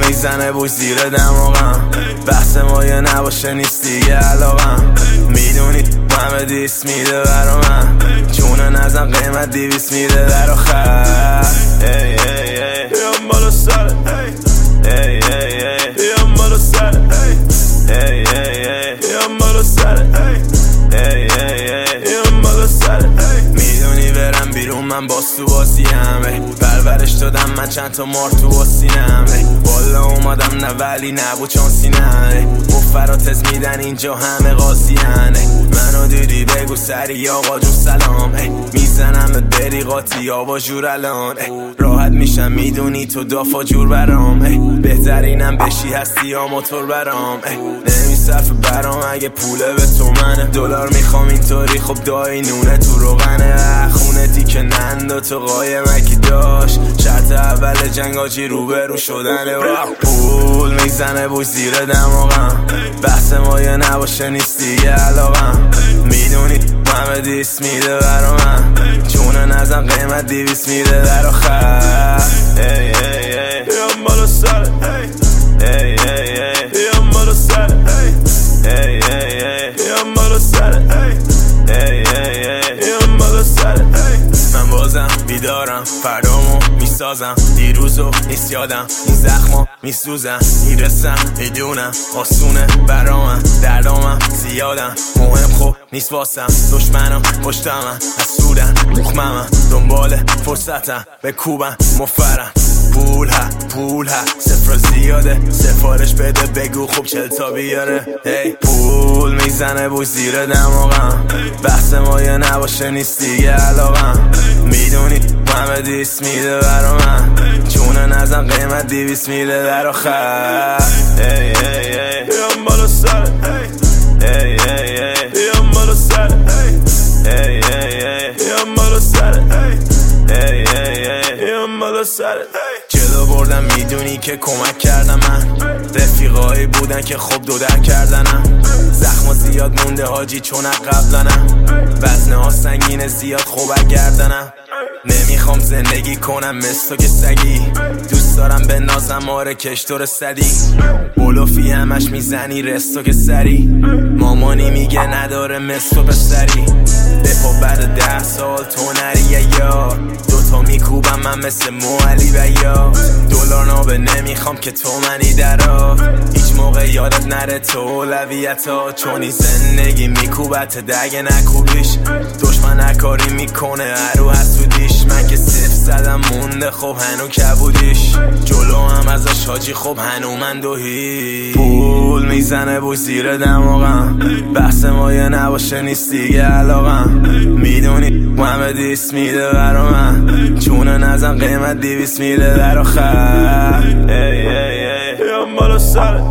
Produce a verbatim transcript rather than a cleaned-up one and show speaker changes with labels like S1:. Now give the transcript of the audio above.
S1: میزنه بوی زیر دماغم، بحث ما یه نباشه نیست دیگه علاقم. میدونی همه دیس میده برا من، چونه نزن قیمت دیویس میده در آخر. ای ای ای بیام بالا سر، ای ای ای بیام بالا سر، ای ای ای بیام بالا سر، ای ای ای بیام بالا سر. میدونی برم بیرون من باز تو بازیم، پرورش دادم من چند تا مار تو آسینم. بالا اومدم نه ولی نبود چانسینم، مفراتز میدن اینجا همه قاضیان. منو دیدی بگو سری آقا جون سلام، میزنم به بری قاطی آبا جور الان. راحت میشم میدونی تو دافا جور برام، بهترینم بشی هستی یا موتور برام. نمیصرف برام اگه پوله به تو منه، دلار میخوام اینطوری خب دایی نونه تو روغنه. خونه دیگه نند تو قایمکی داشت، شرط اول جنگ آجی روبرو شدنه. پول میزنه بوی زیر دماغم، بحث ما یه نباشه نیست دیگه علاقم. میدونی همه دیس میده برا من، چونه نزن قیمت دیویس میده در آخر. ای ای ای بیام بالا سر، ای ای ای بیام بالا سر، ای ای ای بیام بالا سر، ای ای ای بیام بالا سر. من بازم بیدارم فردامو میسازم، دیروزو نیست یادم این زخما میسوزم. میرسم میدونم آسونه برامن، دردامم زیادم مهم خوب نیست واسم. دشمنم پشتمن حسودن مخممن، دنبال فرصتم به کوبن مفرم. پول ها پول ها صفر زیاده، سفارش بده بگو خوب چل تا بیاره. ای پول میزنه بوی زیر دماغم، بحث ما یه نباشه نیست دیگه علاقم. میدونی همه دیس میده برا من، چونه نزن قیمت دیویس میده در آخر. ای ای ای بیام بالا سر، ای ای ای بیام بالا سر، ای ای ای بیام بالا سر، ای ای ای بیام بالا سر. جلو بردم میدونی که کمک کردم من، رفیقایی بودن که خوب دو در کردنم. زخم زیاد مونده حاجی چون قبلنم، وزنه ها سنگین زیاد خوب گردنم. نمیخوام زندگی کنم مثل تو که سگی، دوست دارم به نازم آره کشتور صدی. بلوفی همش میزنی رستو که سری، مامانی میگه نداره مثل تو پسری. دفا بعد ده سال تو نریه یا دوتا میکوبم من مثل موعلی و یا دلار نابه. نمیخوام که تو منی درا، هیچ موقع یادت نره تو اولویت ها، چونی زندگی میکوبت دگه نکوبیش. دشمن نکاری میکنه هرو حسودیش، من که صفر زدم مونده خب هنو کبودیش. جلو هم ازش حاجی خب هنو من دو هیچ. پول میزنه بوی زیر دماغم، بحث ما یه نباشه نیست دیگه علاقم. میدونی همه دیس میده برا من، چونه نزن قیمت دیویس میده در آخر. ای ای ای بیام بالا سر،